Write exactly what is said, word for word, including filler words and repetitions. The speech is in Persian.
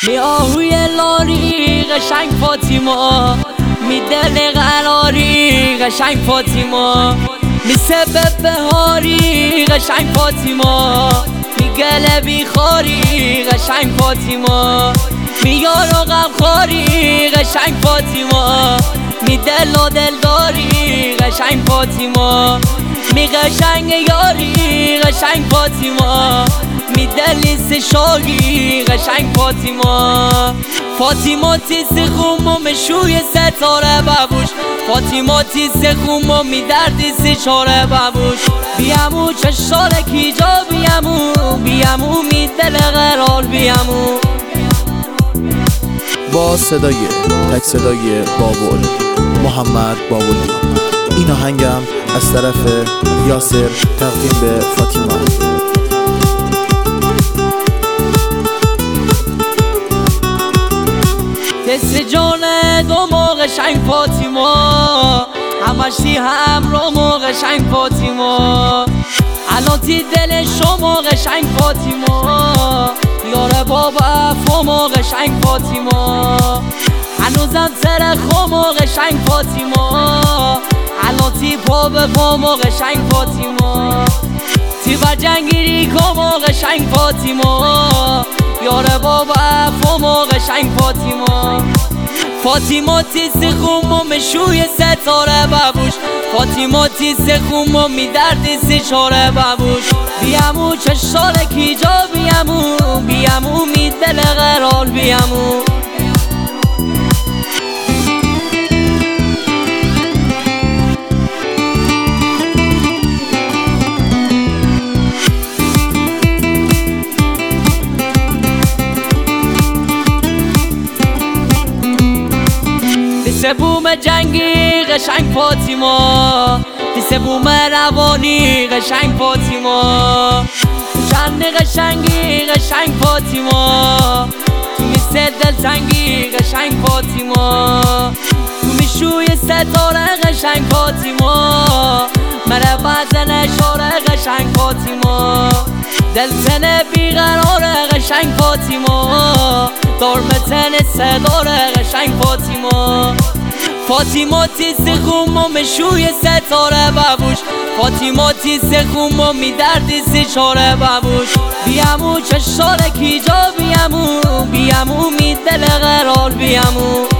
می آهوی لاری قشنگ فاطیما، می دل قراری قشنگ فاطیما، می سبب بهاری قشنگ فاطیما، می گل بیخاری قشنگ فاطیما، می یار و غمخواری قشنگ فاطیما، می دل و دلداری قشنگ فاطیما، می قشنگ یاری قشنگ فاطیما، می دلیس شاگی قشنگ فاطیما. فاطیما تیز خوم و مشوی ستاره ببوش، فاطیما تیز خوم و می دردی سشاره ببوش، بیامو چشاره کی جا بیامو، بیامو می دل قرار بیامو. با صدای تک صدای بابول محمد بابولی، این آهنگم از طرف یاسر تقدیم به فاطیما. دست جان دو موقع قشنگ فاطیما، همشی هم رو موقع قشنگ فاطیما، الان تی دل شما قشنگ فاطیما، یاره بابا فما قشنگ فاطیما، هنوزم سر خما قشنگ فاطیما، الان تی پا به پاما قشنگ فاطیما، تی و جنگیری کما قشنگ فاطیما، یاره بابا فما قشنگ فاطیما. فاطیما تیز خوم و مشوی ستاره ببوش، فاطیما تیز خوم و می دردی سشاره ببوش، بیامو چشاره کی جا بیامو، بیامو می دل قرار بیامو. بوم جنگی قشنگ فاطیما، دیسه بوم روانی قشنگ فاطیما، چند قشنگی قشنگ فاطیما، تو میسه دلتنگی قشنگ فاطیما، تو میشوی ستاره قشنگ فاطیما، مره وزن اشاره قشنگ فاطیما، دلتن بیقراره قشنگ فاطیما، دارمتن صداره قشنگ فاطیما. فاطیما تیز خوم و مشوی ستاره ببوش، فاطیما تیز خوم و می دردی سشاره ببوش، بیامو چشاره کی جا بیامو، بیامو می دل قرار بیامو.